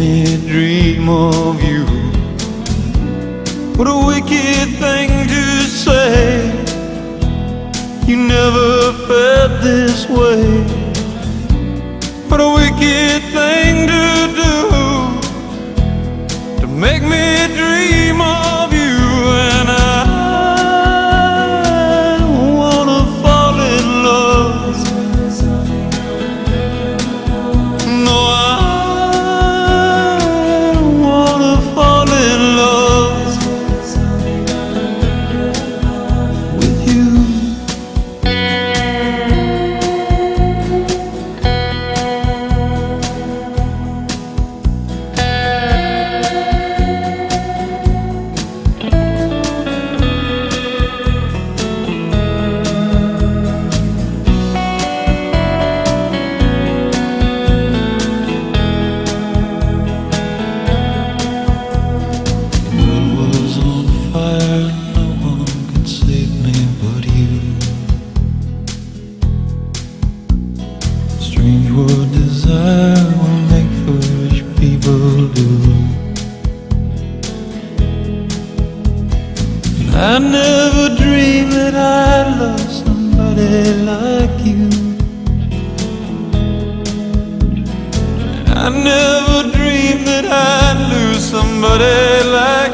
me dream of you. What a wicked thing to say. You never felt this way. What a wicked thing to do, to make me dream of you. And I wanna fall in love. No, I wanna fall in love with you. Strange what desire will make foolish people do. I never dreamed that I'd love somebody like you. I never dreamed that I'd lose somebody like you.